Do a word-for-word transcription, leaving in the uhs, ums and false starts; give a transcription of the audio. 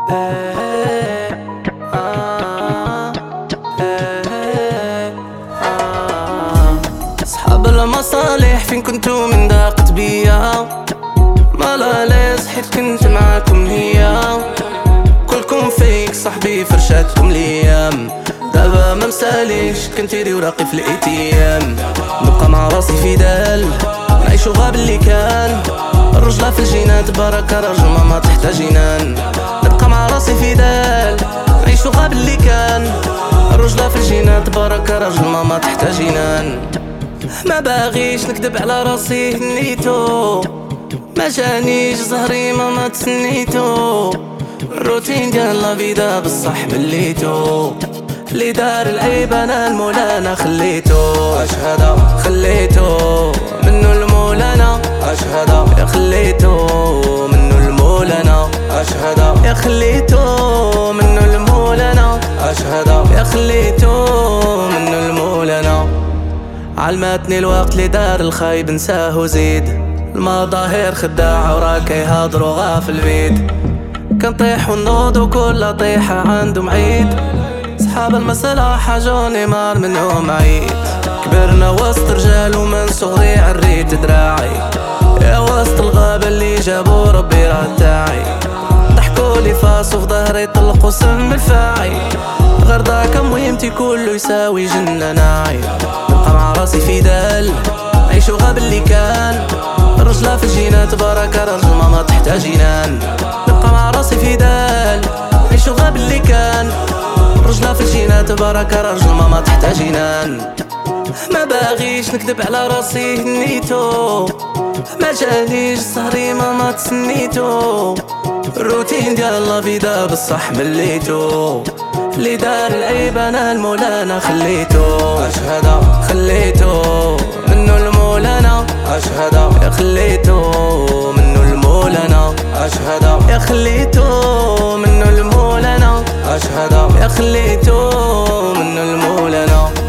صحاب المصالح فين كنتو من ضاقت بيا؟ ملاليز حيت كنت معاكم هي كلكم فيك صاحبي فرشاتكم ليام. دابا ما مساليش كنتيري وراقي في الايتيام. نبقى مع راسي في دال نعيشو غاب اللي كان. الرجلة في الجينات بركة رجل ماما تحت جنان. نبقى مع راسي في دال نعيشو غاب اللي كان. الرجلة في الجينات بركة رجل ماما تحت جنان. ما باغيش نكدب على راسي نيتو ما جانيش زهري ماما تسنيتو. الروتين ديال لا فيدا بصح مليتو. اللي دار العيب انا المولانا خليتو. اش هذا خليتو منو المولانا. اش هذا يا خليتو منو المولانا. اش هذا يا خليتو منو المولانا. اش هذا يا خليتو منو المولانا. علمتني الوقت اللي دار الخايب نساه وزيد. المظاهر خداعة وراك يهضروا غافل بيد. كنطيح ونوض وكل طيحة عندهم عيد. صحاب المصلحة جوني مار منهم عيد. كبرنا وسط رجال ومن صغري عريت دراعي. يا وسط الغابة اللي جابوا ربي راه تاعي. ضحكولي فاس وفي ظهري طلقوا سم الفاعي. غير ذاك مهمتي كله يساوي جنة ناعي. نبقى مع راسي في دال عيشو غاب اللي كان. الرجلة في الجينات بركة رجل ماما تحت جنان. نبقى مع راسي في دال عيشو غاب اللي كان. الرجلة في الجينات بركة رجل ماما تحت جنان. ما باغيش نكدب على راسي نيتو ما جانيش سهري ماما تسنيتو. الروتين ديال لا فيدا بصح مليتو. اللي دار العيب انا المولانا خليتو. اش هذا خليتو منو المولانا. اش هذا يا خليتو منو المولانا. اش هذا يا خليتو منو المولانا. اش هذا يا خليتو منو المولانا.